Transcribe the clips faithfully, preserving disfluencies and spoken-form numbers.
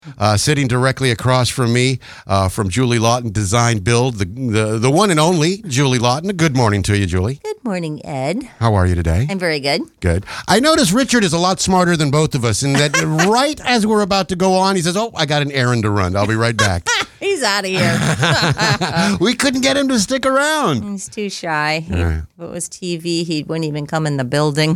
Uh, sitting directly across from me, uh, from Julie Lawton Design Build, the, the the one and only Julie Lawton. Good morning to you, Julie. Good morning, Ed. How are you today? I'm very good. Good. I notice Richard is a lot smarter than both of us in that right as we're about to go on, he says, oh, I got an errand to run. I'll be right back. He's out of here. We couldn't get him to stick around. He's too shy. He, Right. If it was T V, he wouldn't even come in the building.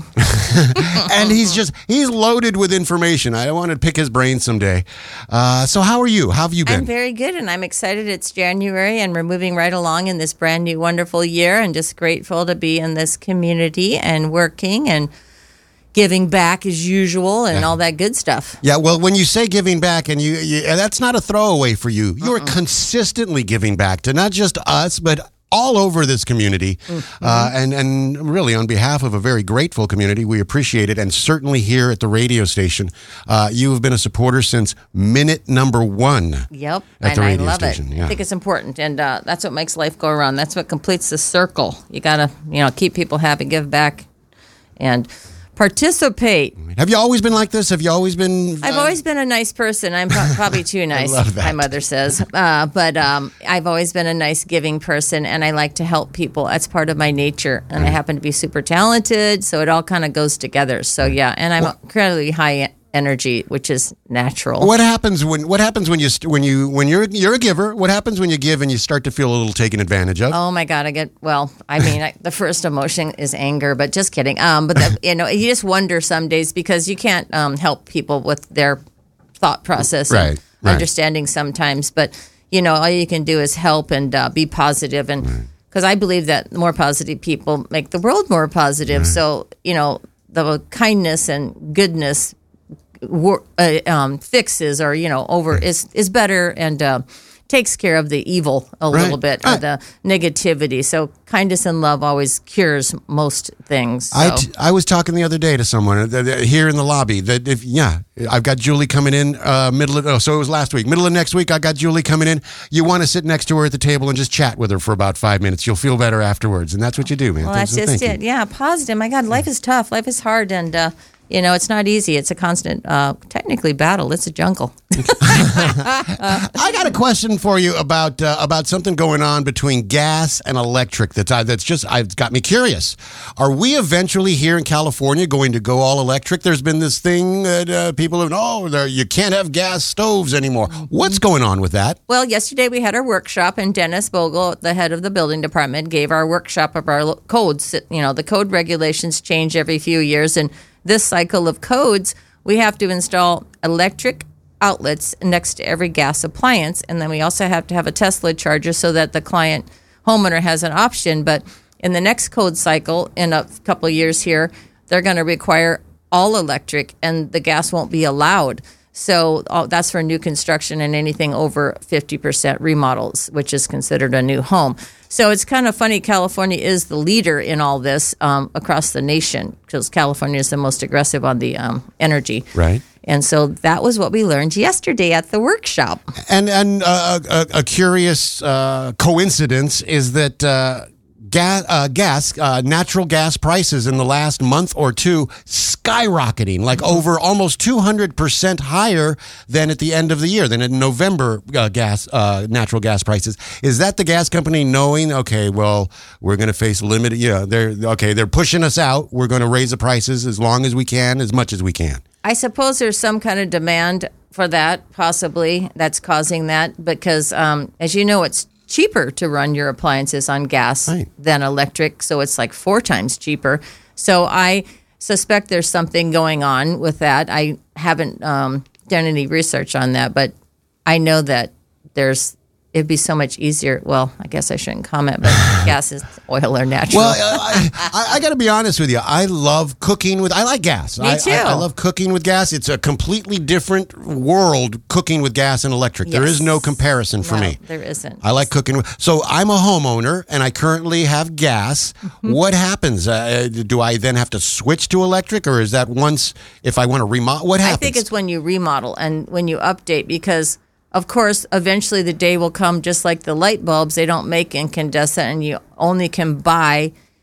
And he's just, he's loaded with information. I want to pick his brain someday. Uh, so how are you? How have you been? I'm very good, and I'm excited. It's January, and we're moving right along in this brand new, wonderful year, and just grateful to be in this community and working and giving back as usual and Yeah. all that good stuff. Yeah, well, when you say giving back, and you, you that's not a throwaway for you. You're uh-uh. consistently giving back to not just us, but all over this community. Mm-hmm. Uh, and, and really, on behalf of a very grateful community, we appreciate it. And certainly here at the radio station, uh, you have been a supporter since minute number one. Yep, at and the radio I love station. it. Yeah. I think it's important, and uh, that's what makes life go around. That's what completes the circle. You got to, you know, keep people happy, give back, and participate. Have you always been like this? Have you always been? I've uh, always been a nice person. I'm pro- probably too nice, love that. my mother says. Uh, but um, I've always been a nice, giving person, and I like to help people. That's part of my nature. And I happen to be super talented, so it all kind of goes together. So, yeah, and I'm incredibly high energy, which is natural. What happens when what happens when you st- when you when you're you're a giver? What happens when you give and you start to feel a little taken advantage of? Oh my God! I get well. I mean, I, the first emotion is anger, but just kidding. Um, but the, you know, you just wonder some days because you can't um, help people with their thought process, and Right, right. understanding sometimes. But you know, all you can do is help and uh, be positive, and because I believe that more positive people make the world more positive. Right. So you know, the kindness and goodness. Wor- uh, um, fixes or you know over is is better and uh, takes care of the evil a Right. little bit Right. or the negativity. So kindness and love always cures most things. So. I, t- I was talking the other day to someone uh, th- th- here in the lobby that if yeah I've got Julie coming in uh, middle of oh so it was last week middle of next week I got Julie coming in. You want to sit next to her at the table and just chat with her for about five minutes. You'll feel better afterwards, and that's what you do, man. well, Thanks that's for just thinking. it. Yeah, positive. My God, life is tough. Life is hard, and uh, you know it's not easy. It's a constant, uh, technically battle. It's a jungle. I got a question for you about uh, about something going on between gas and electric that's uh, that's just I've got me curious. Are we eventually here in California going to go all electric? There's been this thing that uh, people have oh there- you can't have gas stoves anymore. What's going on with that? Well, yesterday we had our workshop, and Dennis Bogle, the head of the building department, gave our workshop of our lo- codes. You know, the code regulations change every few years, and this cycle of codes, we have to install electric outlets next to every gas appliance, and then we also have to have a Tesla charger so that the client homeowner has an option. But in the next code cycle, in a couple of years here, they're going to require all electric, and the gas won't be allowed. So uh, that's for new construction and anything over fifty percent remodels, which is considered a new home. So it's kind of funny. California is the leader in all this um, across the nation because California is the most aggressive on the um, energy. Right. And so that was what we learned yesterday at the workshop. And and uh, a, a curious uh, coincidence is that uh, gas, uh, gas uh, natural gas prices in the last month or two skyrocketing, like over almost two hundred percent higher than at the end of the year, than in November uh, gas uh, natural gas prices. Is that the gas company knowing, okay, well, we're going to face limited, yeah, they're okay, they're pushing us out. We're going to raise the prices as long as we can, as much as we can. I suppose there's some kind of demand for that, possibly, that's causing that because, um, as you know, it's cheaper to run your appliances on gas Right. than electric, so it's like four times cheaper. So I suspect there's something going on with that. I haven't um, done any research on that, but I know that there's it'd be so much easier. Well, I guess I shouldn't comment, but gas is oil or natural. Well, I, I, I got to be honest with you. I love cooking with. I like gas. Me I, too. I, I love cooking with gas. It's a completely different world cooking with gas and electric. There Yes. is no comparison for No, me. there isn't. I like cooking. with- So I'm a homeowner and I currently have gas. Mm-hmm. What happens? Uh, do I then have to switch to electric, or is that once if I want to remodel? What happens? I think it's when you remodel and when you update because, of course, eventually the day will come just like the light bulbs. They don't make incandescent and you only can buy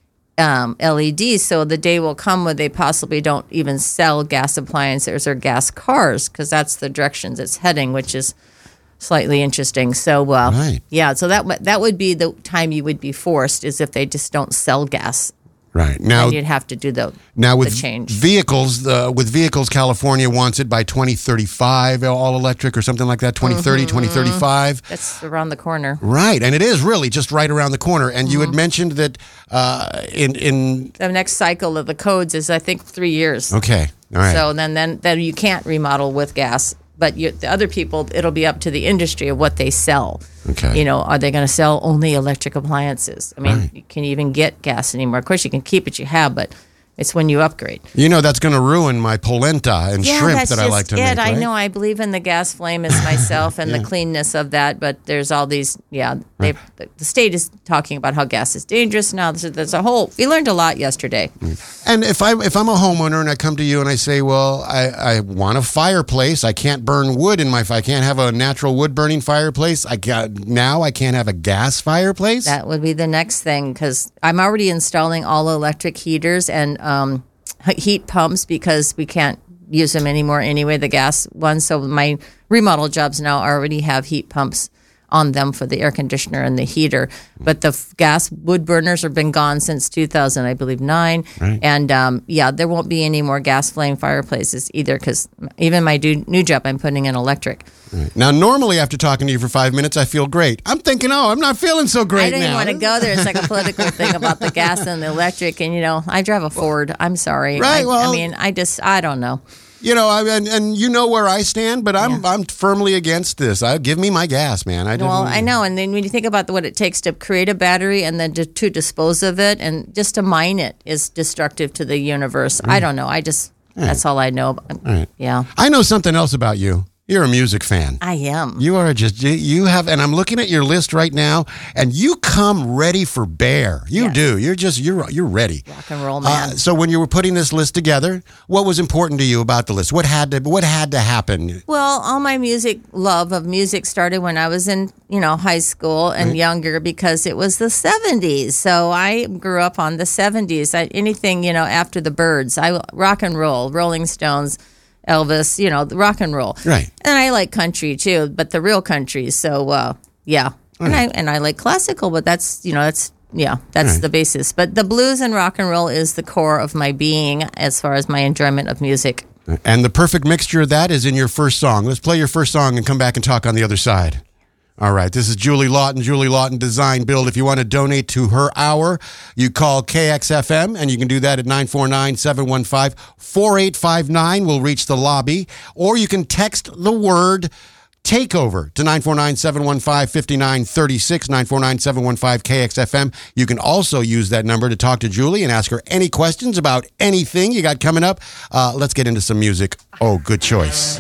um, L E Ds. So the day will come when they possibly don't even sell gas appliances or gas cars, because that's the directions it's heading, which is slightly interesting. So, uh, right. yeah, so that that would be the time you would be forced, is if they just don't sell gas. Right. Now and you'd have to do the, now with the change. vehicles, uh, with vehicles, California wants it by twenty thirty-five, all electric or something like that, twenty thirty, Mm-hmm. twenty thirty-five. That's around the corner. Right, and it is really just right around the corner. And you had mentioned that uh, in in The next cycle of the codes is, I think, three years. okay, all right. So then, then, then you can't remodel with gas. But you, the other people, it'll be up to the industry of what they sell. Okay. You know, are they going to sell only electric appliances? I mean, Right. you can even get gas anymore. Of course, you can keep what you have, but it's when you upgrade. You know, that's going to ruin my polenta and Yeah, shrimp that's that just I like to it. make. I right? know. I believe in the gas flame as myself and Yeah. the cleanness of that. But there's all these, yeah, they the, the state is talking about how gas is dangerous now. There's, there's a whole, we learned a lot yesterday. And if I if I'm a homeowner and I come to you and I say, well, I, I want a fireplace. I can't burn wood in my. I can't have a natural wood burning fireplace. I got now. I can't have a gas fireplace. That would be the next thing, because I'm already installing all electric heaters and um, heat pumps, because we can't use them anymore anyway, the gas ones. So my remodel jobs now already have heat pumps on them for the air conditioner and the heater. But the f- gas wood burners have been gone since two thousand, I believe, nine. Right. And um, yeah, there won't be any more gas flame fireplaces either, because even my do- new job, I'm putting in electric. Right. Now, normally after talking to you for five minutes, I feel great. I'm thinking, oh, I'm not feeling so great I don't now. even want to go there. It's like a political thing about the gas and the electric. And, you know, I drive a Ford. I'm sorry. Right, I, well- I mean, I just, I don't know. You know, I, and, and you know where I stand, but I'm Yeah. I'm firmly against this. I give me my gas, man. I Well, didn't- I know. And then when you think about what it takes to create a battery and then to, to dispose of it and just to mine it is destructive to the universe. I don't know. I just, that's all I know. right. Yeah, I know something else about you. You're a music fan. I am. You are just you- you have, and I'm looking at your list right now, and you come ready for bear. You Yes. do. You're just you're you're ready. Rock and roll, man. Uh, so when you were putting this list together, what was important to you about the list? What had to what had to happen? Well, all my music love of music started when I was in, you know, high school and younger, because it was the seventies. So I grew up on the seventies. I, anything, you know, after the Byrds, I rock and roll, Rolling Stones, Elvis, you know, the rock and roll. Right. And I like country too, but the real country. So uh, yeah. And I and I like classical, but that's, you know, that's yeah, that's Right. the basis. But the blues and rock and roll is the core of my being as far as my enjoyment of music. And the perfect mixture of that is in your first song. Let's play your first song and come back and talk on the other side. All right, this is Julie Lawton, Julie Lawton Design Build. If you want to donate to her hour, you call K X F M, and you can do that at nine four nine, seven one five, four eight five nine. We'll reach the lobby. Or you can text the word TAKEOVER to nine four nine, seven one five, five nine three six, nine four nine, seven one five, K X F M. You can also use that number to talk to Julie and ask her any questions about anything you got coming up. Uh, let's get into some music. Oh, good choice.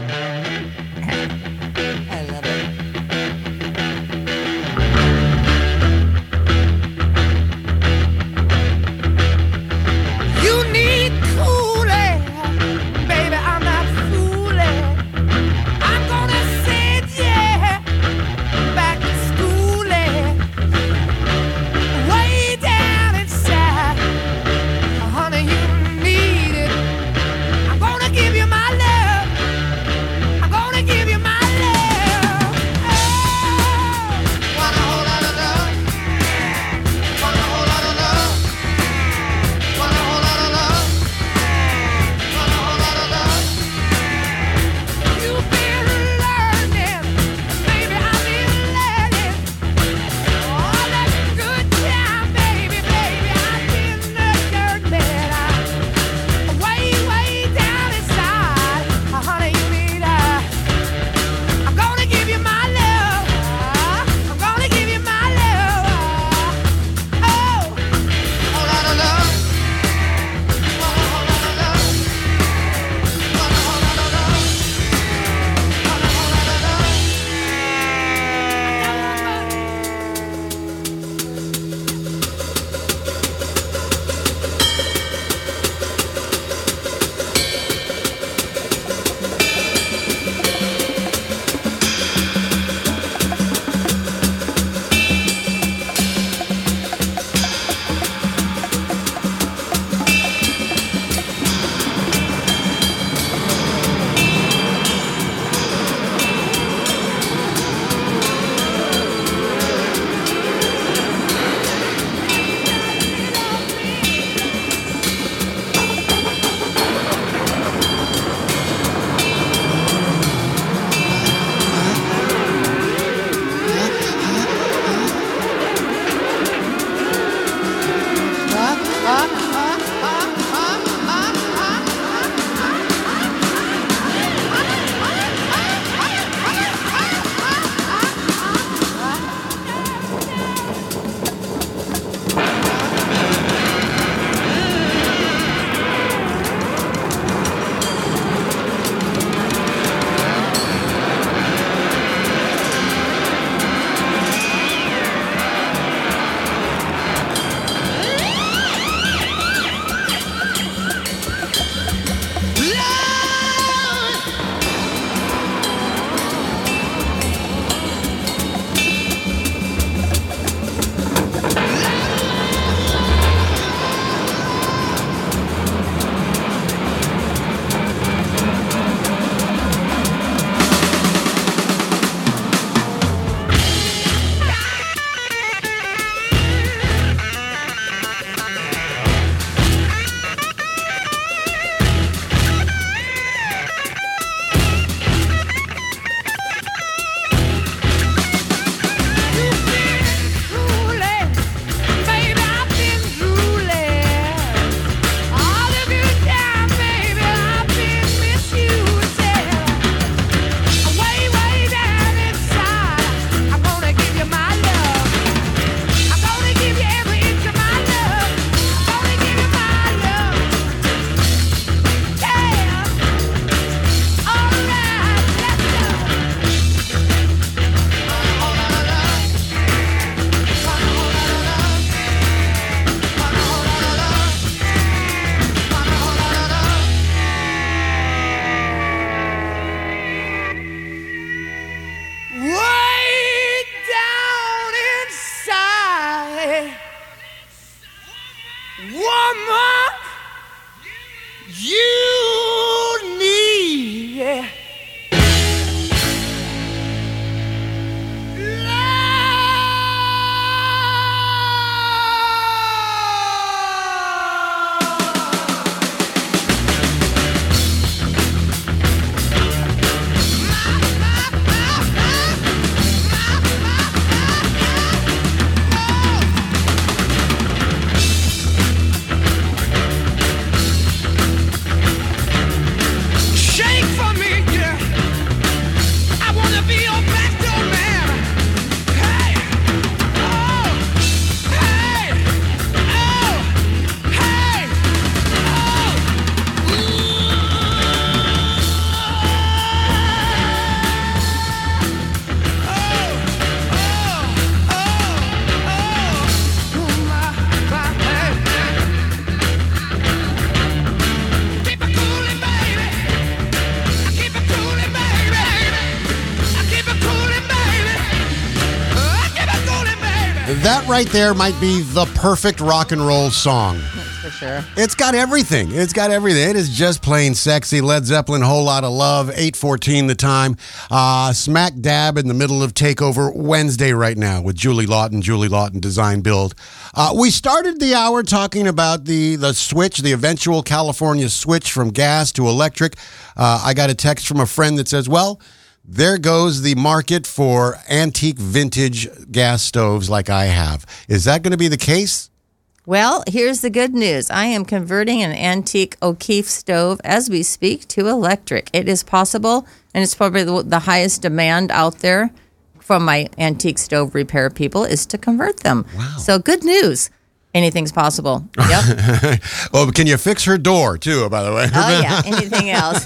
I love it. You need cooling, baby. I'm not fooling. I'm gonna send you back to schooling, way down inside. Honey, you need it. I'm gonna give you my love. I'm You need shake for me, yeah. I wanna be your backdoor man. Hey, oh, hey, oh, hey, keep it coolin', baby. I keep it coolin', baby. I keep it coolin', baby. I keep it coolin', baby. That right there might be the perfect rock and roll song. That's for sure. It's got everything. It's got everything. It is just plain sexy. Led Zeppelin, Whole Lot of Love, eight fourteen the time. Uh, smack dab in the middle of Takeover Wednesday right now with Julie Lawton, Julie Lawton Design Build. Uh, we started the hour talking about the, the switch, the eventual California switch from gas to electric. Uh, I got a text from a friend that says, well, there goes the market for antique vintage gas stoves like I have. Is that going to be the case? Well, here's the good news. I am converting an antique O'Keefe stove as we speak to electric. It is possible, and it's probably the, the highest demand out there from my antique stove repair people is to convert them. Wow. So good news. Anything's possible. Yep. Well, can you fix her door too, by the way? Oh, yeah. Anything else?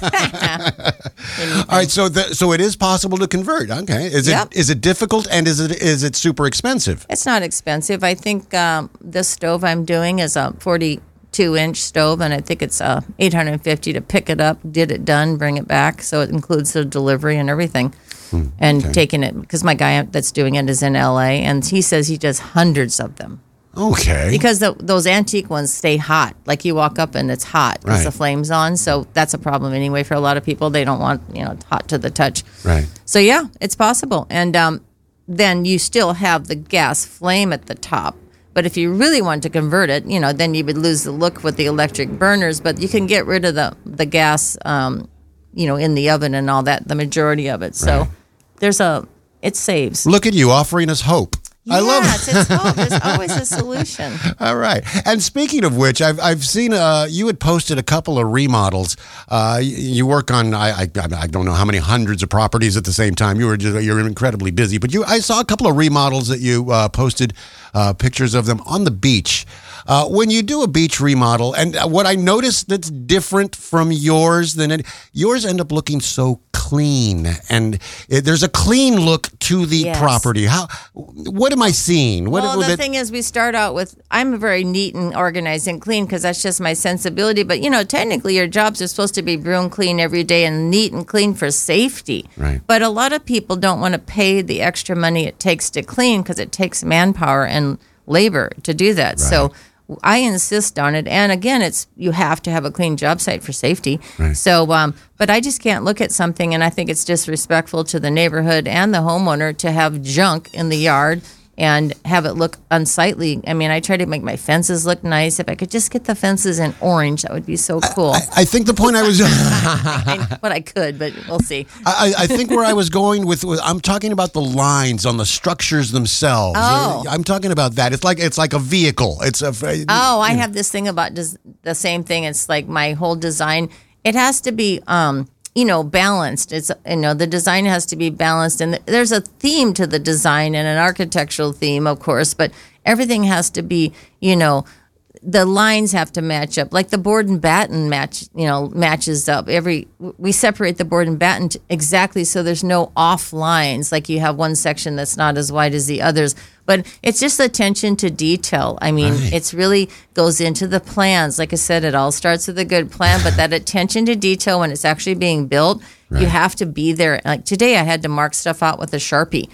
Anything. All right, so the, so it is possible to convert. Okay, is Yep. it is it difficult and is it is it super expensive? It's not expensive. I think um, this stove I'm doing is a forty-two inch stove, and I think it's uh, eight hundred fifty dollars to pick it up, get it done, bring it back. So it includes the delivery and everything. Hmm, and okay. taking it, because my guy that's doing it is in L A, and he says he does hundreds of them. Okay. Because the, those antique ones stay hot. Like you walk up and it's hot because Right. the flame's on. So that's a problem anyway for a lot of people. They don't want, you know, it's hot to the touch. Right. So yeah, it's possible. And um, then you still have the gas flame at the top. But if you really want to convert it, you know, then you would lose the look with the electric burners. But you can get rid of the, the gas, um, you know, in the oven and all that, the majority of it. So Right. there's a, it saves. Look at you offering us hope. I love Yes, it. it's hope. There's always a solution. All right. And speaking of which, I've I've seen uh, you had posted a couple of remodels. Uh, you, you work on I, I I don't know how many hundreds of properties at the same time. You were just, you're incredibly busy, but you I saw a couple of remodels that you uh, posted uh, pictures of them on the beach. Uh, when you do a beach remodel, and what I noticed that's different from yours than it, yours end up looking so clean, and it, there's a clean look to the Yes. property. How? What am I seeing? What, Well, what the that- thing is, we start out with, I'm very neat and organized and clean because that's just my sensibility. But, you know, technically your jobs are supposed to be broom clean every day and neat and clean for safety. Right. But a lot of people don't want to pay the extra money it takes to clean because it takes manpower and labor to do that. So I insist on it. And again, it's you have to have a clean job site for safety. Right. So, um, but I just can't look at something, and I think it's disrespectful to the neighborhood and the homeowner to have junk in the yard and have it look unsightly. I mean, I try to make my fences look nice. If I could just get the fences in orange, that would be so cool. I, I think the point I was. I, what I could, but we'll see. I, I think where I was going with, with I'm talking about the lines on the structures themselves. Oh. I'm talking about that. It's like it's like a vehicle. It's a. Oh, I have this thing about des- the same thing. It's like my whole design. It has to be, um, you know, balanced. It's you know the design has to be balanced, and there's a theme to the design and an architectural theme, of course. But everything has to be, you know, the lines have to match up. Like the board and batten match, you know, matches up. Every we separate the board and batten t- exactly so there's no off lines. Like you have one section that's not as wide as the others. But it's just attention to detail. I mean, Right. it's really goes into the plans. Like I said, it all starts with a good plan, but that attention to detail when it's actually being built, you have to be there. Like today, I had to mark stuff out with a Sharpie.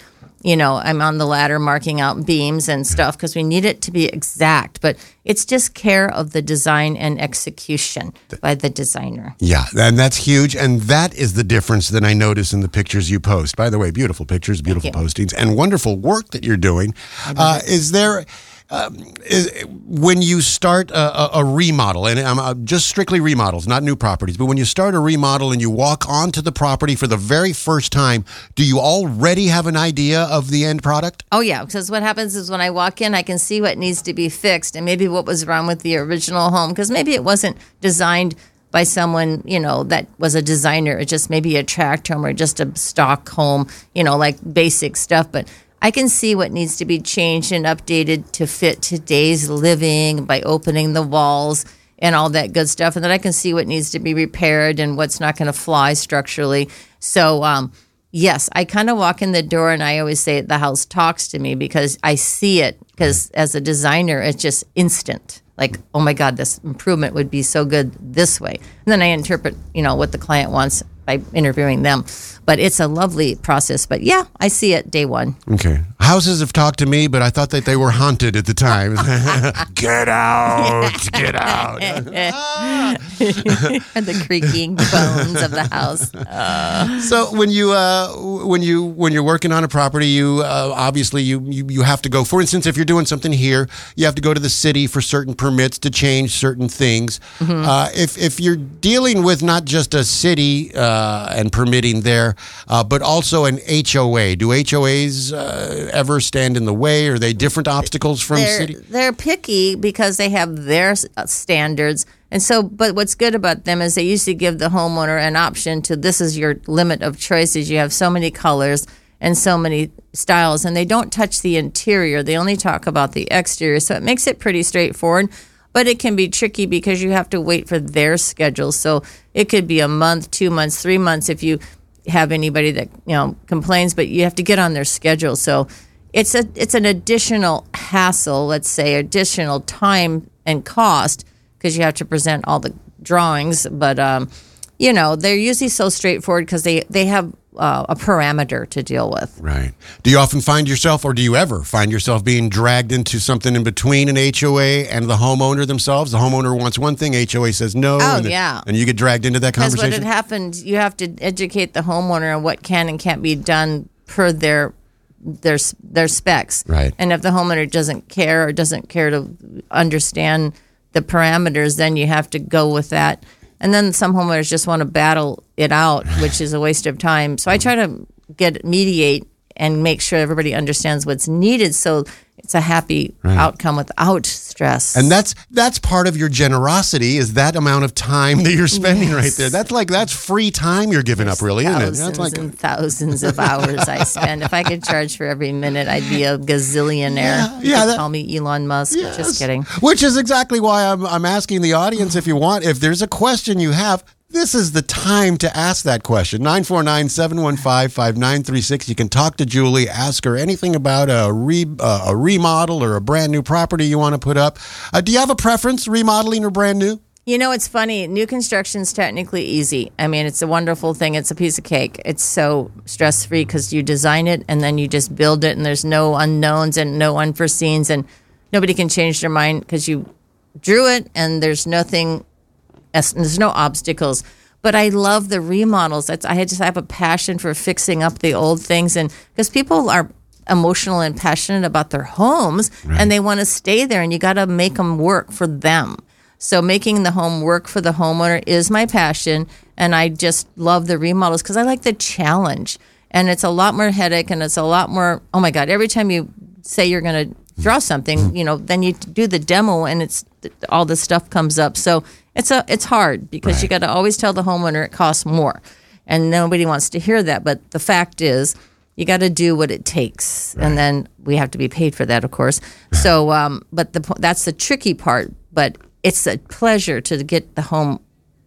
you know, I'm on the ladder marking out beams and stuff because we need it to be exact. But it's just care of the design and execution by the designer. Yeah, and that's huge. And that is the difference that I notice in the pictures you post. By the way, beautiful pictures, beautiful postings, and wonderful work that you're doing. Uh, is there... Um, is, when you start a, a, a remodel, and I'm uh, just strictly remodels, not new properties, but when you start a remodel and you walk onto the property for the very first time, do you already have an idea of the end product? Oh, yeah, because what happens is when I walk in, I can see what needs to be fixed and maybe what was wrong with the original home, because maybe it wasn't designed by someone, you know, that was a designer. It's just maybe a tract home or just a stock home, you know, like basic stuff, but I can see what needs to be changed and updated to fit today's living by opening the walls and all that good stuff. And then I can see what needs to be repaired and what's not going to fly structurally. So, um, yes, I kind of walk in the door and I always say the house talks to me because I see it. Because as a designer, it's just instant. Like, oh my God, this improvement would be so good this way. And then I interpret, you know, what the client wants by interviewing them. But it's a lovely process. But yeah, I see it day one. Okay. Houses have talked to me, but I thought that they were haunted at the time. Get out! Get out! And the creaking bones of the house. Uh. So when you uh, when you when you're working on a property, you uh, obviously you, you you have to go. For instance, if you're doing something here, you have to go to the city for certain permits to change certain things. Mm-hmm. Uh, if if you're dealing with not just a city uh, and permitting there, uh, but also an H O A, do H O As uh, ever stand in the way? Are they different obstacles from they're, city? They're picky because they have their standards. And so, but what's good about them is they usually give the homeowner an option to this is your limit of choices. You have so many colors and so many styles, and they don't touch the interior. They only talk about the exterior. So it makes it pretty straightforward, but it can be tricky because you have to wait for their schedule. So it could be a month, two months, three months if you have anybody that, you know, complains, but you have to get on their schedule. So it's a it's an additional hassle, let's say, additional time and cost because you have to present all the drawings. But, um, you know, they're usually so straightforward because they, they have uh, a parameter to deal with. Right. Do you often find yourself, or do you ever find yourself being dragged into something in between an H O A and the homeowner themselves? The homeowner wants one thing, H O A says no. Oh, and the, yeah. And you get dragged into that Because conversation? what had happened, you have to educate the homeowner on what can and can't be done per their their their specs. Right. And if the homeowner doesn't care or doesn't care to understand the parameters, then you have to go with that. And then some homeowners just want to battle it out, which is a waste of time. So I try to get mediate and make sure everybody understands what's needed so it's a happy right. outcome without stress. And that's that's part of your generosity is that amount of time that you're spending yes. right there. That's like that's free time you're giving There's up, really, isn't it? Thousands That's like and thousands of hours I spend. If I could charge for every minute, I'd be a gazillionaire. Yeah, you yeah could that, call me Elon Musk. yes. Just kidding. Which is exactly why I'm I'm asking the audience if you want, if there's a question you have, this is the time to ask that question. nine four nine, seven one five, five nine three six. You can talk to Julie, ask her anything about a re, uh, a remodel or a brand new property you want to put up. Uh, do you have a preference, remodeling or brand new? You know, it's funny. New construction's technically easy. I mean, it's a wonderful thing. It's a piece of cake. It's so stress-free because you design it and then you just build it and there's no unknowns and no unforeseens and nobody can change their mind because you drew it and there's nothing... There's no obstacles, but I love the remodels. That's, I just have a passion for fixing up the old things, and because people are emotional and passionate about their homes, right. and they want to stay there, and you got to make them work for them. So making the home work for the homeowner is my passion, and I just love the remodels because I like the challenge, and it's a lot more headache, and it's a lot more. Oh my God! Every time you say you're going to draw something, you know, then you do the demo, and it's all this stuff comes up. So. It's a it's hard because right. you got to always tell the homeowner it costs more, and nobody wants to hear that. But the fact is, you got to do what it takes, right. and then we have to be paid for that, of course. So, um, but the that's the tricky part. But it's a pleasure to get the home,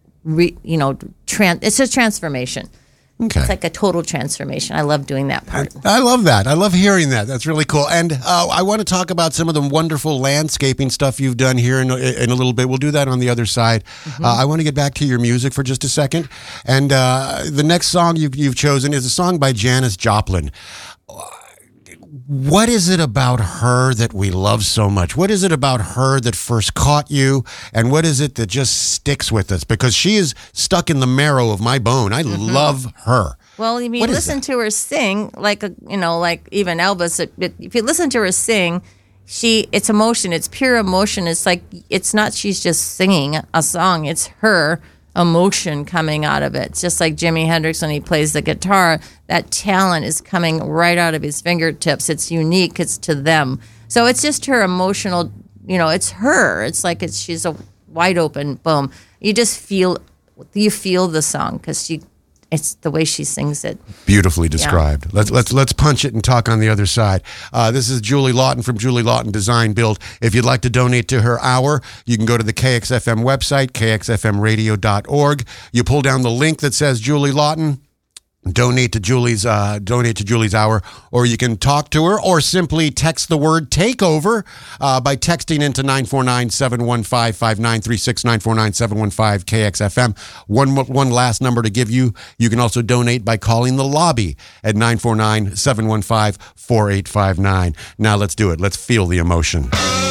re, you know, tran- it's a transformation. Okay. It's like a total transformation. I love doing that part. I, I love that. I love hearing that. That's really cool. And uh, I want to talk about some of the wonderful landscaping stuff you've done here in, in a little bit. We'll do that on the other side. Mm-hmm. Uh, I want to get back to your music for just a second. And uh, the next song you've, you've chosen is a song by Janis Joplin. what is it about her that we love so much? What is it about her that first caught you? And what is it that just sticks with us? Because she is stuck in the marrow of my bone. I Mm-hmm. love her. Well, if you What is listen that? to her sing, like a, you know, like even Elvis. It, it, if you listen to her sing, she it's emotion. It's pure emotion. It's like it's not she's just singing a song. It's her emotion coming out of it. It's just like Jimi Hendrix when he plays the guitar. That talent is coming right out of his fingertips. It's unique. It's to them. So it's just her emotional. You know, it's her. It's like it's she's a wide open boom. You just feel you feel the song because she. It's the way she sings it. Beautifully described. Let's let's let's punch it and talk on the other side. Uh, this is Julie Lawton from Julie Lawton Design Build. If you'd like to donate to her hour, you can go to the K X F M website, k x f m radio dot org. You pull down the link that says Julie Lawton. Donate to Julie's uh, donate to Julie's hour, or you can talk to her, or simply text the word takeover uh, by texting into nine four nine, seven one five, five nine three six, nine four nine, seven one five, K X F M. One one last number to give you. You can also donate by calling the lobby at nine four nine, seven one five, four eight five nine. Now let's do it. Let's feel the emotion.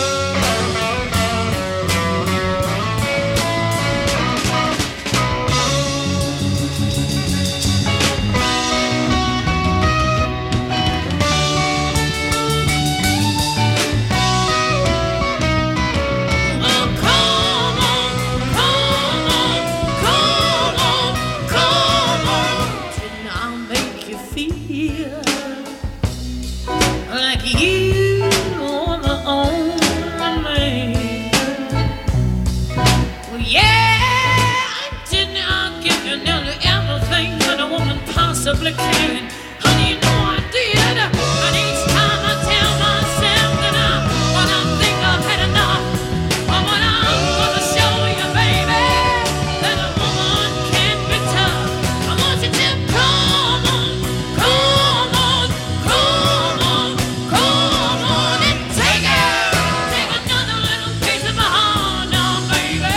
Oh, come on, come on, come on, come on. Didn't I make you feel like you are the only man? Well, yeah, didn't I give you nearly everything that a woman possibly can? Honey, you know I did. And each time I tell myself that I, when I think I've had enough, or when I'm gonna show you, baby, that a woman can be tough. I want you to come on, come on, come on, come on and take it. Take another little piece of my heart now, baby.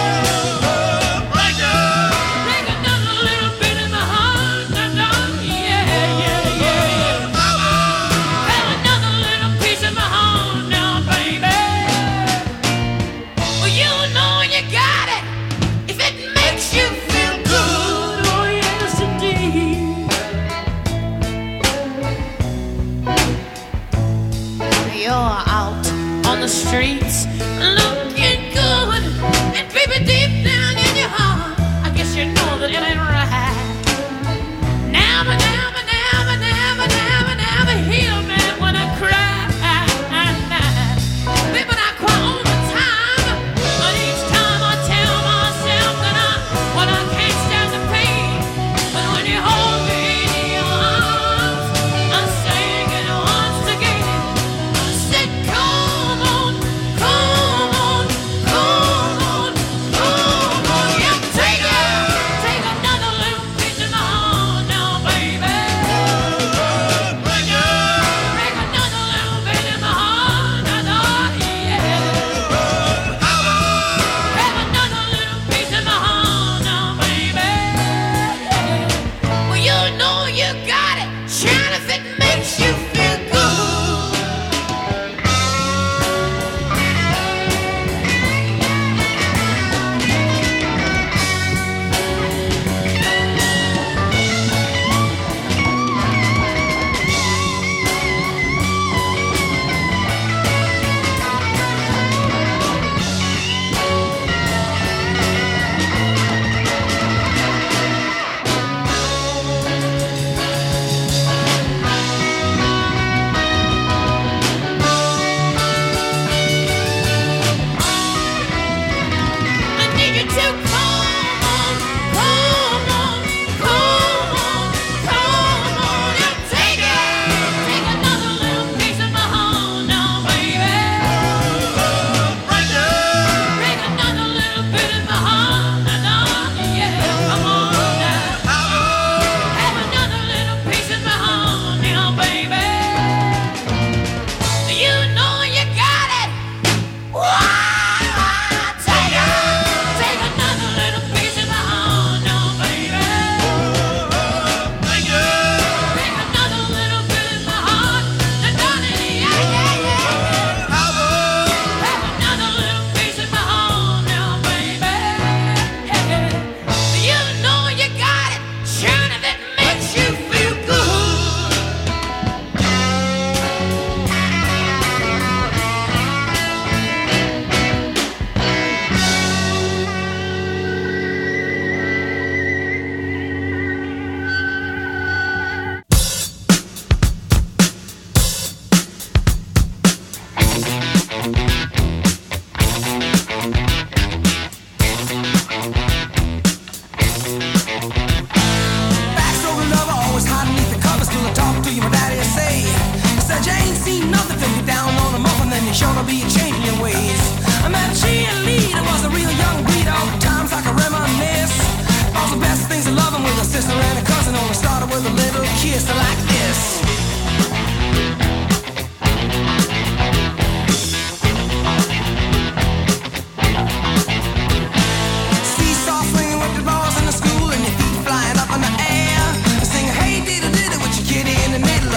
Take another little bit of my heart now, yeah, yeah, yeah. Have another little piece of my heart now, baby. Well, you know you got it if it makes you feel good. Oh, yes, indeed. You're out on the streets looking good, and baby, deep down in your heart, I guess you know that it ain't right. Never, never, never, never, never, never heal me when I cry. Baby, I cry all the time, but each time I tell myself that I, well, I can't stand the pain. But when you hold me in your arms, I'm saying it once again. I said, come on, come on,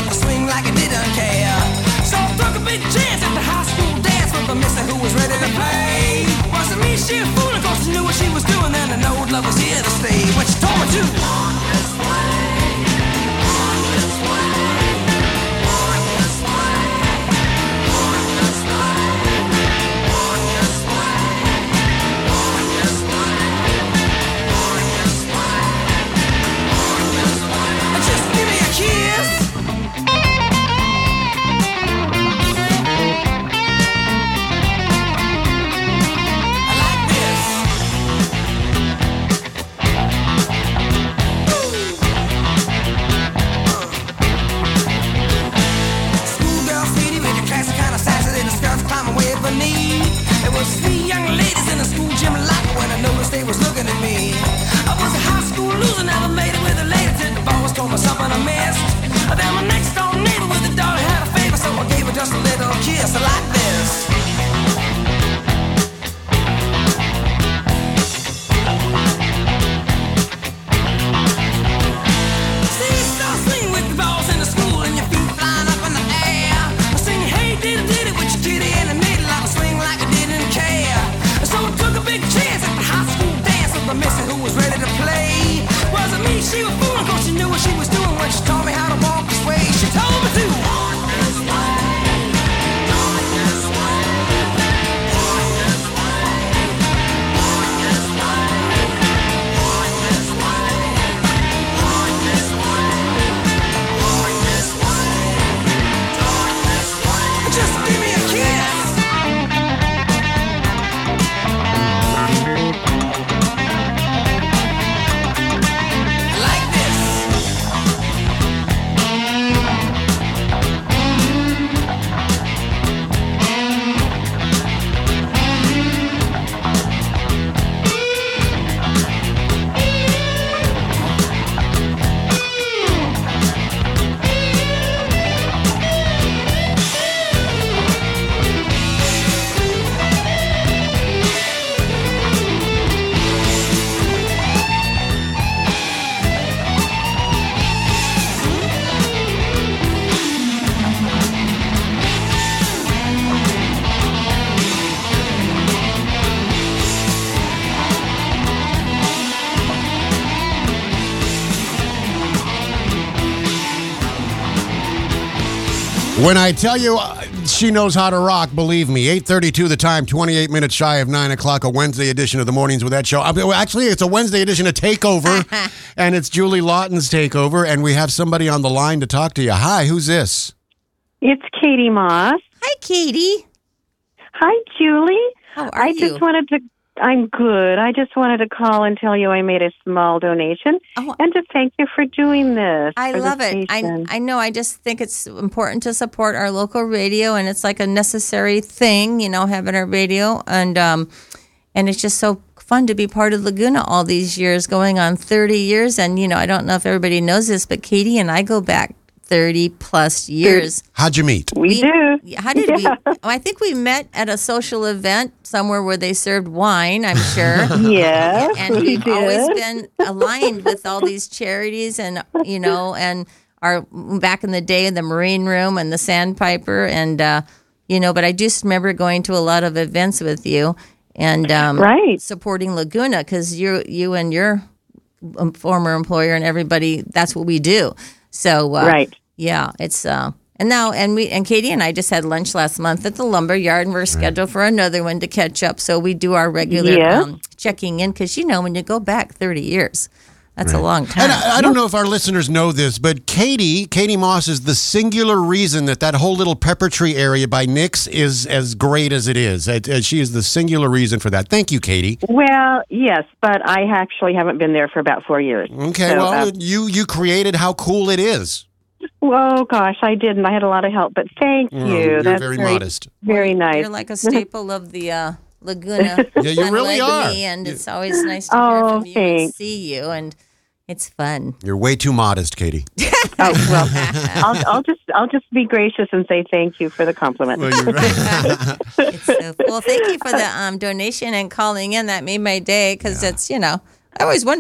to swing like I didn't care. So I took a big chance at the high school dance with a mister who was ready to play. Wasn't me, she a fool, of course she knew what she was doing. Then I know love was here to stay. When she told me to walk this way, walk this way, walk this way, walk this way, walk this way, walk this way, walk this way, walk this way. Just give me a kiss. It was three young ladies in a school gym locker when I noticed they was looking at me. I was a high school loser, never made it with a lady till the boss told me something I missed. Then my next door neighbor with a daughter had a favor, so I gave her just a little kiss like this. See, you start swinging with the balls in the school and your feet flying up in the air. I sing, hey, diddy diddy with your kitty in the middle. I was swing like I didn't care. So I took a big chance at the high school dance with a mister who was ready to play. Wasn't me, she was fooling, cause she knew what she was doing when she taught me how to walk this way. She told me to walk this way, walk this way, walk this way, walk this way, walk this way, walk this way, walk this way, walk this way. Just give me a kiss. Like this. When I tell you uh, she knows how to rock, believe me. eight thirty-two the time, twenty-eight minutes shy of nine o'clock, a Wednesday edition of the Mornings with Ed show. Uh, well, Actually, it's a Wednesday edition of Takeover, and it's Julie Lawton's Takeover, and we have somebody on the line to talk to you. Hi, who's this? It's Katie Moss. Hi, Katie. Hi, Julie. How are I you? just wanted to. I'm good. I just wanted to call and tell you I made a small donation Oh. and to thank you for doing this. I for the love it. I station. I know. I just think it's important to support our local radio, and it's like a necessary thing, you know, having our radio, and um, and it's just so fun to be part of Laguna all these years, going on thirty years. And you know, I don't know if everybody knows this, but Katie and I go back thirty plus years. How'd you meet? we, we- do. How did Yeah. we? I think we met at a social event somewhere where they served wine, I'm sure. Yes, And we we've did. always been aligned with all these charities, and you know, and our back in the day, the Marine Room and the Sandpiper, and uh, you know. But I just remember going to a lot of events with you and um, Right. supporting Laguna, because you, you and your um, former employer and everybody, that's what we do. So uh, Right. yeah, it's. Uh, And now, and we and Katie and I just had lunch last month at the lumber yard, and we're scheduled for another one to catch up. So we do our regular Yeah. um, checking in, because you know, when you go back thirty years, that's a long time. And I, I don't know if our listeners know this, but Katie, Katie Moss is the singular reason that that whole little Pepper Tree area by Nick's is as great as it is. It- uh, she is the singular reason for that. Thank you, Katie. Well, yes, but I actually haven't been there for about four years. Okay, So, well, uh, you you created how cool it is. oh gosh, I didn't. I had a lot of help, but thank Oh, you. you're That's very modest. Very nice. You're like a staple of the uh, Laguna. Yeah, you really unlike are. Me, and it's always nice to hear Oh, from you and thanks. see you, and it's fun. You're way too modest, Katie. Oh well, I'll, I'll just I'll just be gracious and say thank you for the compliment. Well, you're right. It's so, well, thank you for the um, donation and calling in. That made my day, because it's, you know, I always wonder if people are listening. Hey, now I, I, I think I've got. kidding. At, I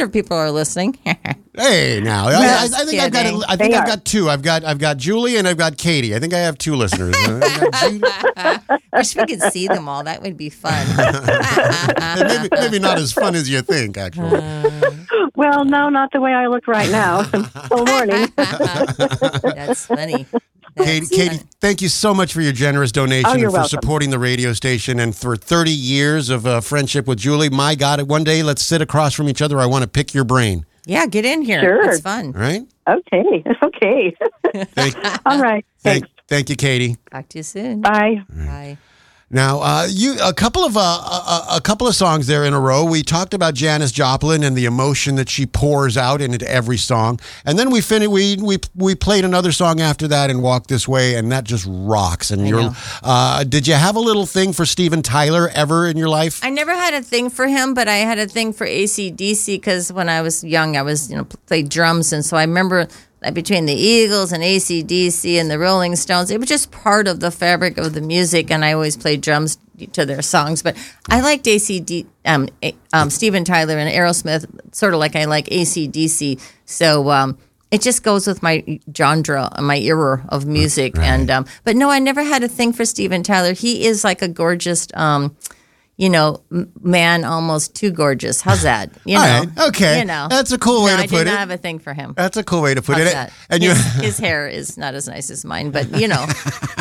think Just I've got. kidding. I think They I've are. got two. I've got. I've got Julie and I've got Katie. I think I have two listeners. I've got Julie- Wish we could see them all. That would be fun. maybe, maybe not as fun as you think, actually. Well, no, not the way I look right now. Full morning. That's funny. That's Katie, Katie, funny. thank you so much for your generous donation Oh, and you're for welcome. supporting the radio station and for thirty years of uh, friendship with Julie. My God, one day let's sit across from each other. I want to pick your brain. Yeah, get in here. Sure. It's fun. All right? Okay. Okay. Thank, All right. thank, Thanks. thank you, Katie. Talk to you soon. Bye. Bye. Now, uh, you a couple of uh, a, a couple of songs there in a row. We talked about Janis Joplin and the emotion that she pours out into every song, and then we fin- we we we played another song after that and Walk This Way, and that just rocks. And I you're, know. uh, did you have a little thing for Steven Tyler ever in your life? I never had a thing for him, but I had a thing for A C D C because when I was young, I was, you know, played drums. And so I remember that between the Eagles and A C D C and the Rolling Stones, it was just part of the fabric of the music. And I always played drums to their songs. But I liked A C D, um, A- um, Steven Tyler and Aerosmith, sort of like I like A C D C. So, um, it just goes with my genre, my era of music. And um, but no, I never had a thing for Steven Tyler. He is like a gorgeous, um, you know, m- man, almost too gorgeous. How's that? You know, All right, okay. You know, That's a cool way no, to I put did it. not have a thing for him. That's a cool way to put How's it. that? And you his, his hair is not as nice as mine, but you know,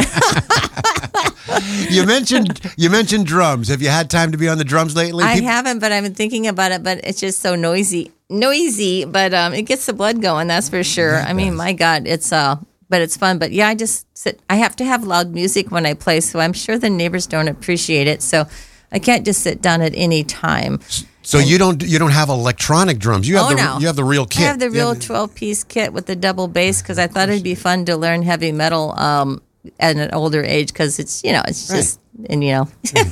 you mentioned you mentioned drums. Have you had time to be on the drums lately? I Peop- haven't. But I've been thinking about it. But it's just so noisy, noisy. But um, it gets the blood going. That's for sure. I mean, my God, it's uh. But it's fun. But yeah, I just sit. I have to have loud music when I play, so I'm sure the neighbors don't appreciate it. So I can't just sit down at any time. So you don't you don't have electronic drums. You have Oh, the no. you have the real kit. I have the You real twelve-piece kit with the double bass because I thought it'd be fun to learn heavy metal um, at an older age because it's, you know, it's just, and you know,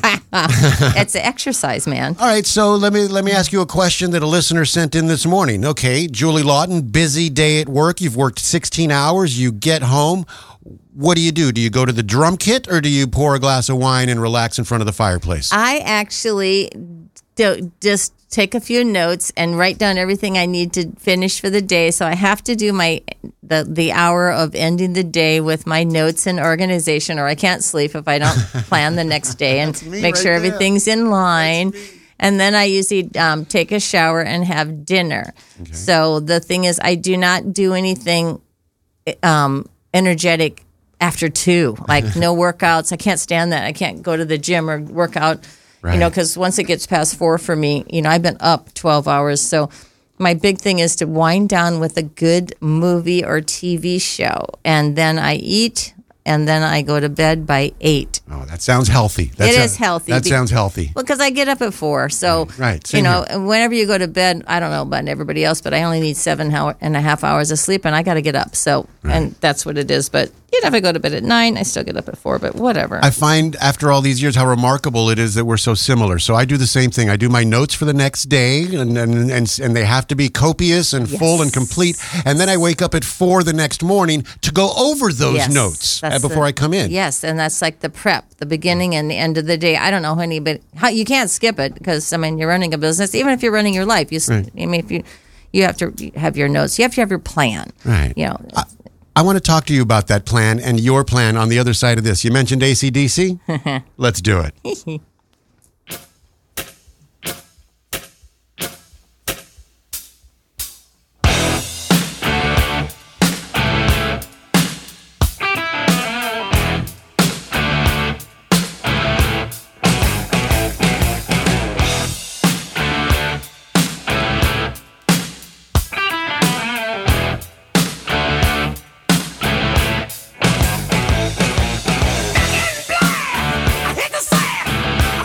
it's an exercise, man. All right, so let me let me ask you a question that a listener sent in this morning. Okay, Julie Lawton, busy day at work. You've worked sixteen hours. You get home. What do you do? Do you go to the drum kit or do you pour a glass of wine and relax in front of the fireplace? I actually do just take a few notes and write down everything I need to finish for the day. So I have to do my the the hour of ending the day with my notes and organization, or I can't sleep if I don't plan the next day and me make right sure there. everything's in line. And then I usually um, take a shower and have dinner. So the thing is, I do not do anything um, energetic after two, like no workouts. I can't stand that. I can't go to the gym or work out, you know, Right. because once it gets past four for me, you know, I've been up twelve hours. So my big thing is to wind down with a good movie or T V show. And then I eat, and then I go to bed by eight. Oh, that sounds healthy. That It sounds- is healthy. That Be- sounds healthy. Well, because I get up at four. So, Right, same you know, whenever you go to bed, I don't know about everybody else, but I only need seven hour and a half hours of sleep, and I got to get up. So, and that's what it is. But, you know, if I go to bed at nine, I still get up at four, but whatever. I find after all these years how remarkable it is that we're so similar. So I do the same thing. I do my notes for the next day, and and and, and they have to be copious and full and complete. And then I wake up at four the next morning to go over those Yes, notes uh, that's before the- I come in. Yes, and that's like the prep, the beginning and the end of the day. I don't know, honey, but how, you can't skip it because, I mean, you're running a business. Even if you're running your life, you, s I mean, if you you have to have your notes. You have to have your plan. Right. You know, I, I want to talk to you about that plan and your plan on the other side of this. You mentioned A C D C. Let's do it. I hit the sand.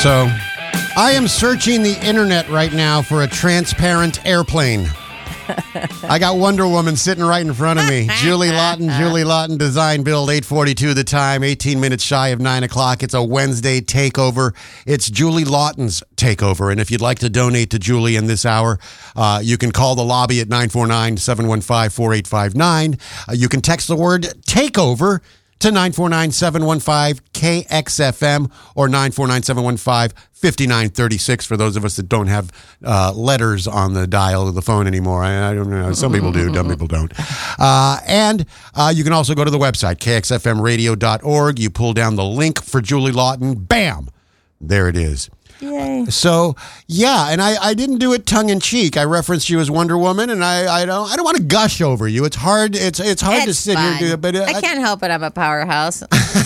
So, I am searching the internet right now for a transparent airplane. I got Wonder Woman sitting right in front of me. Julie Lawton, Julie Lawton, design build, eight forty-two the time, eighteen minutes shy of nine o'clock. It's a Wednesday takeover. It's Julie Lawton's takeover. And if you'd like to donate to Julie in this hour, uh, you can call the lobby at nine four nine, seven one five, four eight five nine. Uh, you can text the word takeover to nine four nine, seven one five, K X F M or nine four nine, seven one five, five nine three six for those of us that don't have uh, letters on the dial of the phone anymore. I, I don't know. Some people do. Dumb people don't. Uh, and uh, you can also go to the website, K X F M radio dot org. You pull down the link for Julie Lawton. Bam! There it is. Yay. So, yeah, and I, I didn't do it tongue-in-cheek. I referenced you as Wonder Woman, and I, I don't I don't want to gush over you. It's hard It's it's hard to It's sit fun. here and do it. But, uh, I can't help it. I'm a powerhouse.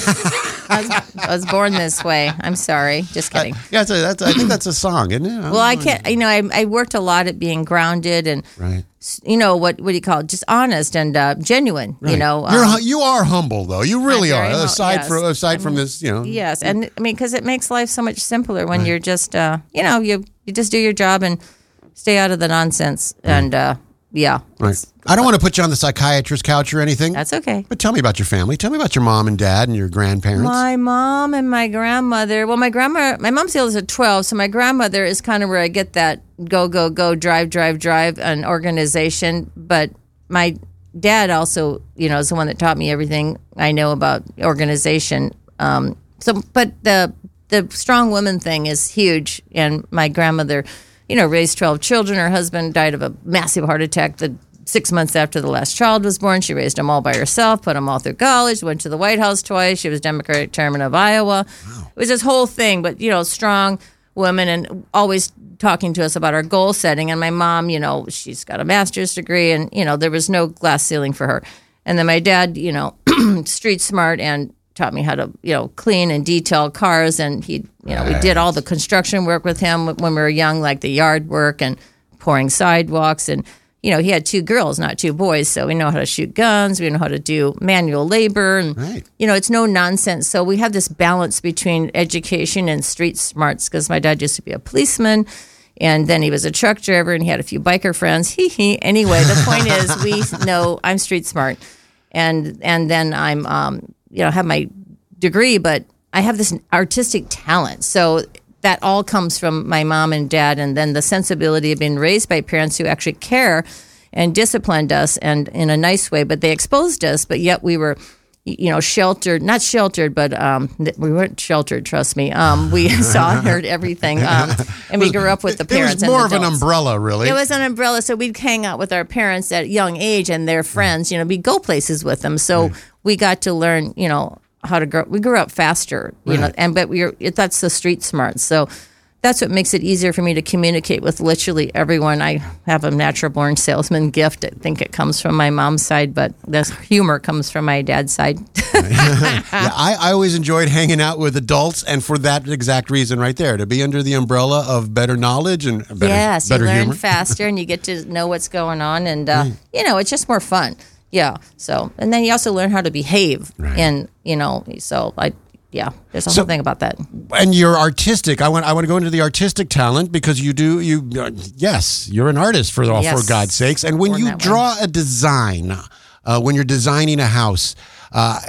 I, was, I was born this way. I'm sorry. Just kidding. Yeah, that's a, that's, I think that's a song, isn't it? Well, I can't. You know, I, I worked a lot at being grounded and, Right. you know, what what do you call it? Just honest and uh, genuine. You Right. know, You're, um, hu- you are humble, though. You really I'm are. very hum- Aside yes. from aside I from mean, this, you know. yes, and I mean, because it makes life so much simpler when you're just, uh, you know, you you just do your job and stay out of the nonsense. And uh, yeah, Right. I don't want to put you on the psychiatrist couch or anything. that's okay. But tell me about your family. Tell me about your mom and dad and your grandparents. My mom and my grandmother. Well, my grandma, my mom's the oldest at twelve, so my grandmother is kind of where I get that go, go, go, drive, drive, drive, an organization. But my dad also, you know, is the one that taught me everything I know about organization. Um, so, but the the strong woman thing is huge. And my grandmother, you know, raised twelve children. Her husband died of a massive heart attack the six months after the last child was born. She raised them all by herself, put them all through college, went to the White House twice. She was Democratic chairman of Iowa. Wow. It was this whole thing, but, you know, strong woman and always talking to us about our goal setting. And my mom, you know, she's got a master's degree and, you know, there was no glass ceiling for her. And then my dad, you know, street smart and taught me how to, you know, clean and detail cars. And he, you know, we did all the construction work with him when we were young, like the yard work and pouring sidewalks. And, you know, he had two girls, not two boys. So we know how to shoot guns. We know how to do manual labor. And, Right. you know, it's no nonsense. So we have this balance between education and street smarts because my dad used to be a policeman. And then he was a truck driver and he had a few biker friends. Hee hee. Anyway, the point is we know I'm street smart. And and then I'm, um, you know, have my degree, but I have this artistic talent. So that all comes from my mom and dad. And then the sensibility of being raised by parents who actually care and disciplined us and in a nice way, but they exposed us, but yet we were, you know, sheltered, not sheltered, but um, we weren't sheltered, trust me. Um, we saw and heard everything. Um, and we grew up with the parents. It was more and of an adults. umbrella, really. It was an umbrella, so we'd hang out with our parents at a young age and their friends. You know, we'd go places with them. So we got to learn, you know, how to grow. We grew up faster, you know, Right. and but we were that's the street smarts. So that's what makes it easier for me to communicate with literally everyone. I have a natural born salesman gift. I think it comes from my mom's side, but the humor comes from my dad's side. yeah, I, I always enjoyed hanging out with adults, and for that exact reason right there, to be under the umbrella of better knowledge and better, yes, better you learn humor. faster and you get to know what's going on, and uh, you know, it's just more fun. Yeah. So, and then you also learn how to behave, Right. and you know, so I, yeah, there's a So- whole thing about that. And you're artistic. I want I want to go into the artistic talent because you do you uh, yes, you're an artist for all Yes. for God's sakes. And when Born you that way. draw a design, uh, when you're designing a house, uh,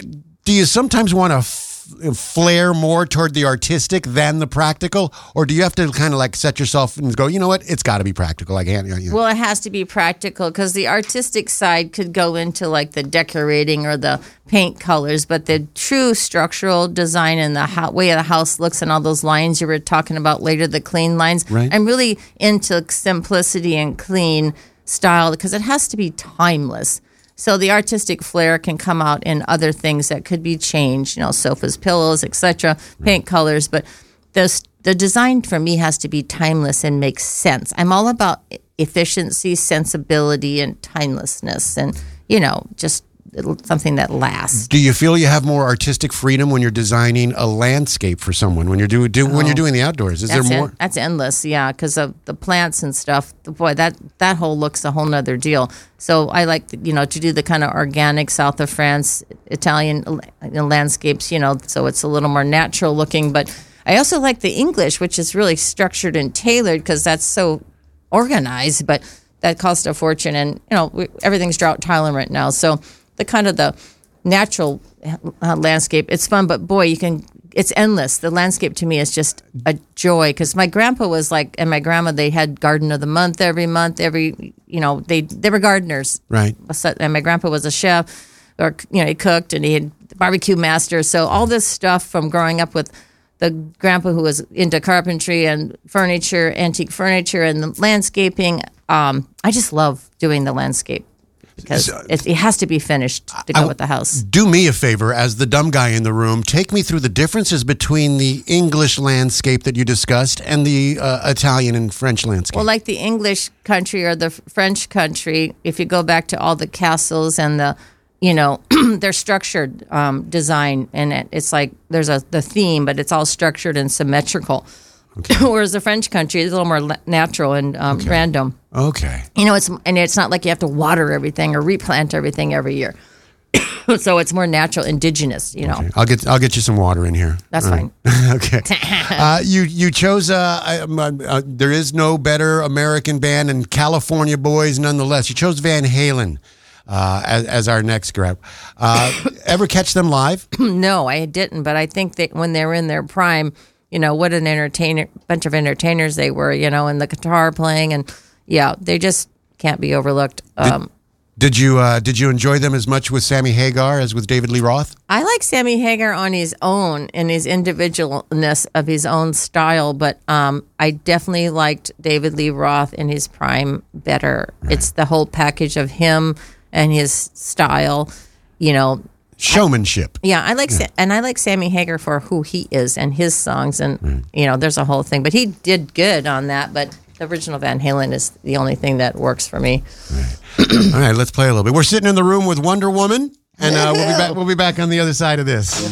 do you sometimes want to f- flare more toward the artistic than the practical, or do you have to kind of like set yourself and go, you know what, it's got to be practical. I can't. You know. Well, it has to be practical because the artistic side could go into like the decorating or the paint colors, but the true structural design and the ho- way the house looks and all those lines you were talking about later, the clean lines. Right. I'm really into simplicity and clean style because it has to be timeless. So the artistic flair can come out in other things that could be changed, you know, sofas, pillows, et cetera, paint colors. But the the design for me has to be timeless and make sense. I'm all about efficiency, sensibility, and timelessness, and you know, just something that lasts. Do you feel you have more artistic freedom when you're designing a landscape for someone when you're do, do when you're doing the outdoors? Is That's there en- more? that's endless, yeah, because of the plants and stuff. Boy, that that whole look's a whole nother deal. So I like, you know, to do the kind of organic south of France, Italian you know, landscapes, you know, so it's a little more natural looking. But I also like the English, which is really structured and tailored because that's so organized, but that cost a fortune. And, you know, we, everything's drought tolerant now. So the kind of the natural uh, landscape, it's fun, but boy, you can, it's endless. The landscape to me is just a joy because my grandpa was like, and my grandma, they had garden of the month every month, every, you know, they, they were gardeners. Right. And my grandpa was a chef, or, you know, he cooked and he had barbecue master. So all this stuff from growing up with the grandpa who was into carpentry and furniture, antique furniture and the landscaping. Um, I just love doing the landscape because So- it, it has to be finished to go I- with the house. Do me a favor, as the dumb guy in the room, take me through the differences between the English landscape that you discussed and the uh, Italian and French landscape. Well, like the English country or the French country, if you go back to all the castles and the, you know, they're structured um, design, and it, it's like there's a the theme, but it's all structured and symmetrical. Okay. Whereas the French country is a little more la- natural and um, Okay. random. Okay. You know, it's and it's not like you have to water everything or replant everything every year. So it's more natural, indigenous. You know, Okay. I'll get I'll get you some water in here. That's All fine. right. Okay. uh, you you chose uh, I, um, uh, uh, there is no better American band and California boys nonetheless. You chose Van Halen uh, as, as our next group. Uh, ever catch them live? No, I didn't. But I think that when they were in their prime, you know, what an entertainer, bunch of entertainers they were. You know, and the guitar playing, and yeah, they just can't be overlooked. Um, Did you uh, did you enjoy them as much with Sammy Hagar as with David Lee Roth? I like Sammy Hagar on his own and his individualness of his own style, but um, I definitely liked David Lee Roth in his prime better. Right. It's the whole package of him and his style, you know. Showmanship. I, yeah, I like yeah. and I like Sammy Hagar for who he is and his songs, and right. you know, there's a whole thing. But he did good on that. But the original Van Halen is the only thing that works for me. Right. All right, let's play a little bit. We're sitting in the room with Wonder Woman, and uh, we'll be back. We'll be back on the other side of this.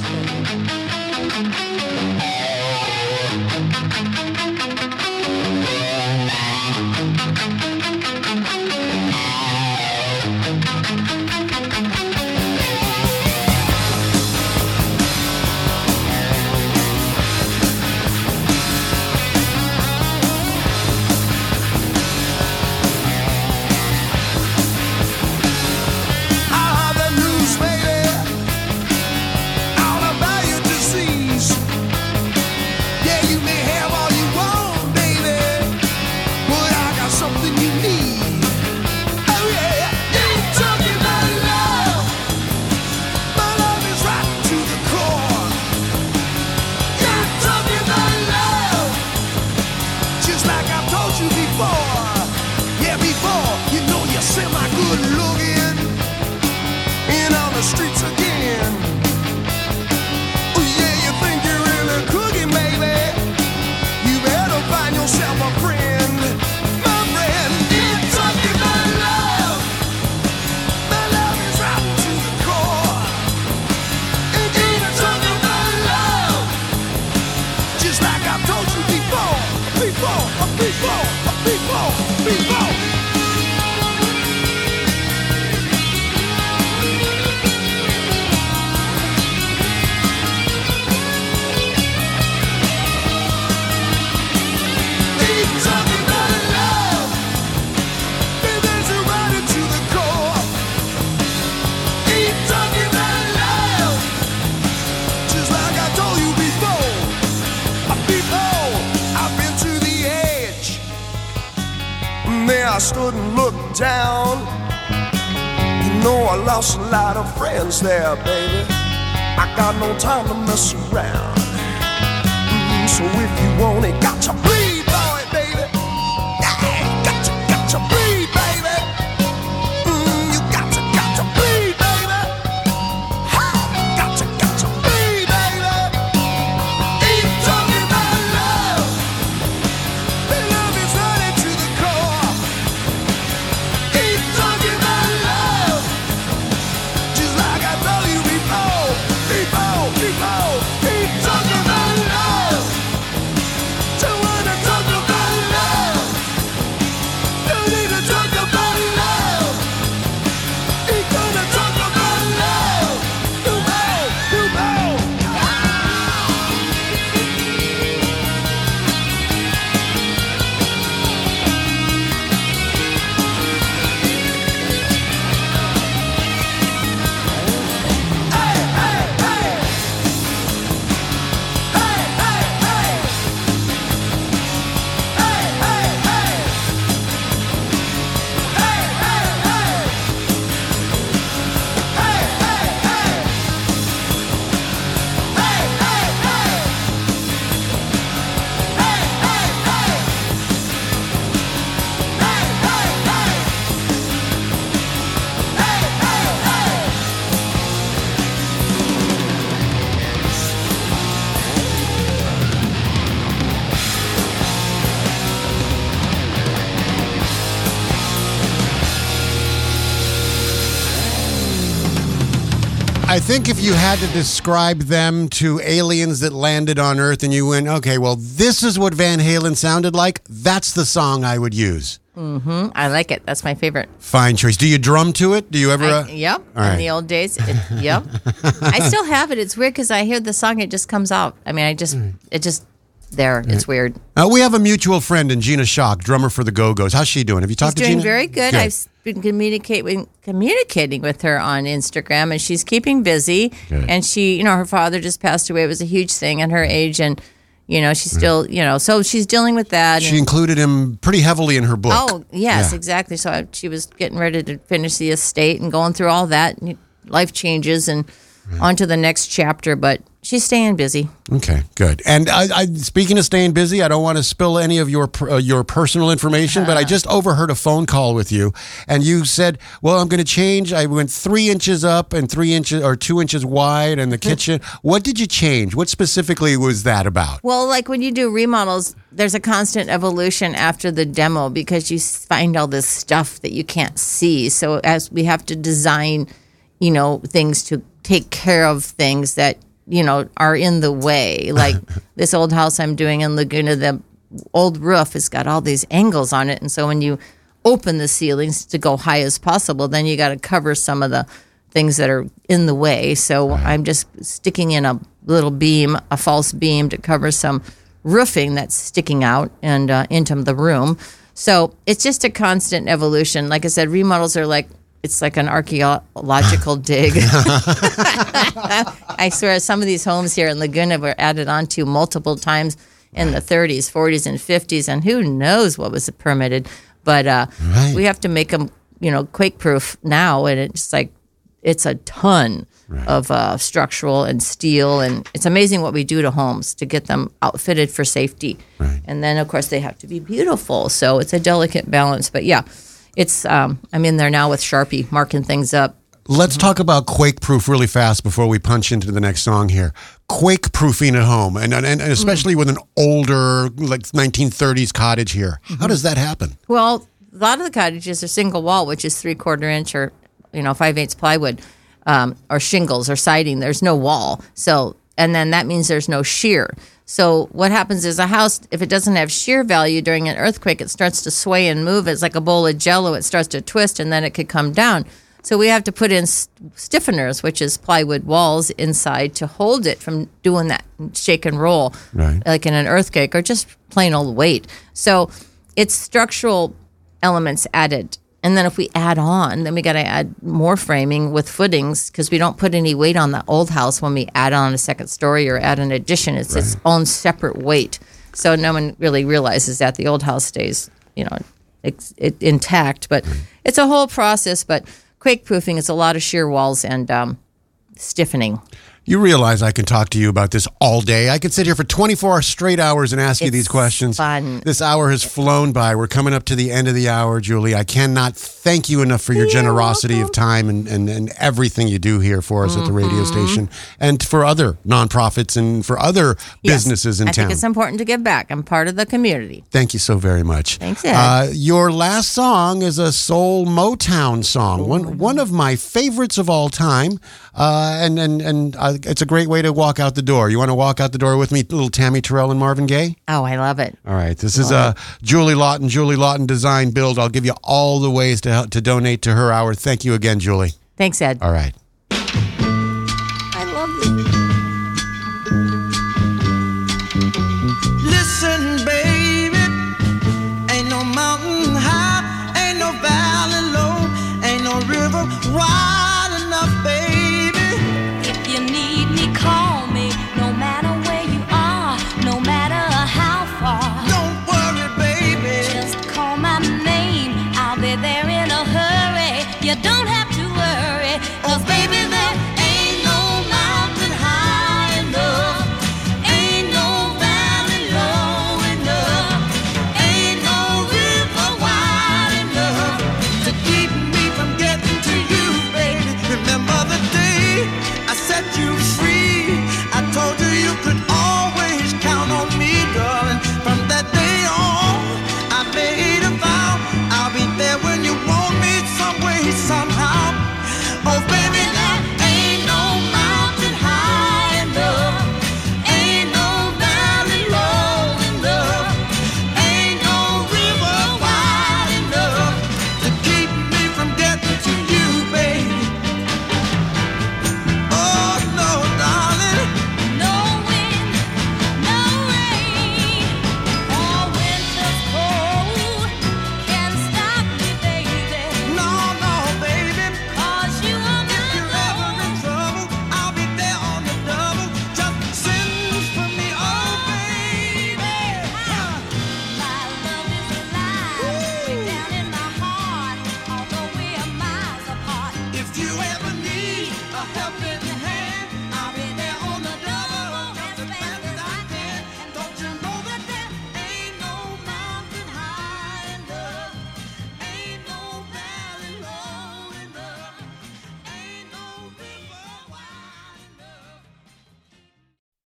I stood and looked down. You know I lost a lot of friends there, baby. I got no time to mess around. Mm, so if you want it, got to bleed, boy, baby. Yeah, got to, got to bleed, baby. Mm, you got to, got to bleed, baby. Ha, got to, got to bleed, baby. Ain't talking about love. The love is running to the core. Ain't talking about love. Just like I told you before, before, before. Ain't talking about love. So what I think if you had to describe them to aliens that landed on Earth and you went, okay, well, this is what Van Halen sounded like, that's the song I would use. Mm-hmm. I like it. That's my favorite. Fine choice. Do you drum to it? Do you ever? Uh... I, yep. All In right. the old days. It, yep. I still have it. It's weird because I hear the song, it just comes out. I mean, I just, it just, there. It's weird. Uh, we have a mutual friend in Gina Schock, drummer for the Go-Go's. How's she doing? Have you talked She's to doing Gina? very good. Good. I've been communicating communicating with her on Instagram, and she's keeping busy. Good. And she, you know, her father just passed away. It was a huge thing at her age, and you know, she's still, you know, so she's dealing with that. She and, included him pretty heavily in her book. oh yes, Yeah. exactly. So I, she was getting ready to finish the estate and going through all that, and life changes, and on to the next chapter. But she's staying busy. Okay, good. And I, I, speaking of staying busy, I don't want to spill any of your uh, your personal information, but I just overheard a phone call with you, and you said, "Well, I'm going to change. I went three inches up and three inches or two inches wide in the kitchen." What did you change? What specifically was that about? Well, like when you do remodels, there's a constant evolution after the demo because you s- find all this stuff that you can't see. So as we have to design, you know, things to take care of things that, you know, are in the way. Like this old house I'm doing in Laguna, the old roof has got all these angles on it. And so when you open the ceilings to go high as possible, then you got to cover some of the things that are in the way. So I'm just sticking in a little beam, a false beam to cover some roofing that's sticking out and uh, into the room. So it's just a constant evolution. Like I said, remodels are like, it's like an archaeological dig. I swear, some of these homes here in Laguna were added onto multiple times in the thirties, forties, and fifties, and who knows what was permitted. But uh, Right. we have to make them, you know, quake-proof now, and it's like it's a ton of uh, structural and steel, and it's amazing what we do to homes to get them outfitted for safety. Right. And then, of course, they have to be beautiful. So it's a delicate balance. But yeah. It's um, I'm in there now with Sharpie marking things up. Let's talk about quake proof really fast before we punch into the next song here. Quake proofing at home, and, and, and especially with an older, like nineteen thirties cottage here. How does that happen? Well, a lot of the cottages are single wall, which is three quarter inch or you know five eighths plywood, um, or shingles or siding. There's no wall, so and then that means there's no shear. So what happens is a house, if it doesn't have shear value during an earthquake, it starts to sway and move. It's like a bowl of Jell-O. It starts to twist, and then it could come down. So we have to put in s- stiffeners, which is plywood walls inside to hold it from doing that shake and roll, Right. like in an earthquake, or just plain old weight. So it's structural elements added. And then if we add on, then we got to add more framing with footings because we don't put any weight on the old house when we add on a second story or add an addition. It's its own separate weight. So no one really realizes that the old house stays, you know, it's it, intact. But it's a whole process. But quake proofing is a lot of shear walls and um, stiffening. You realize I can talk to you about this all day. I could sit here for twenty-four straight hours and ask you It's these questions. fun. This hour has flown by. We're coming up to the end of the hour, Julie. I cannot thank you enough for your You're generosity welcome. of time and, and, and everything you do here for us at the radio Mm-hmm. station and for other nonprofits and for other Yes, businesses in I town. think it's important to give back. I'm part of the community. Thank you so very much. Thanks, Ed. Uh, your last song is a soul Motown song, one one of my favorites of all time, uh, and and and uh, it's a great way to walk out the door. You want to walk out the door with me, little Tammy Terrell and Marvin Gaye? Oh, I love it. All right, this is uh, Julie Lawton, Julie Lawton Design Build. I'll give you all the ways to help, to donate to her hour. Thank you again, Julie. Thanks, Ed. All right. I love this.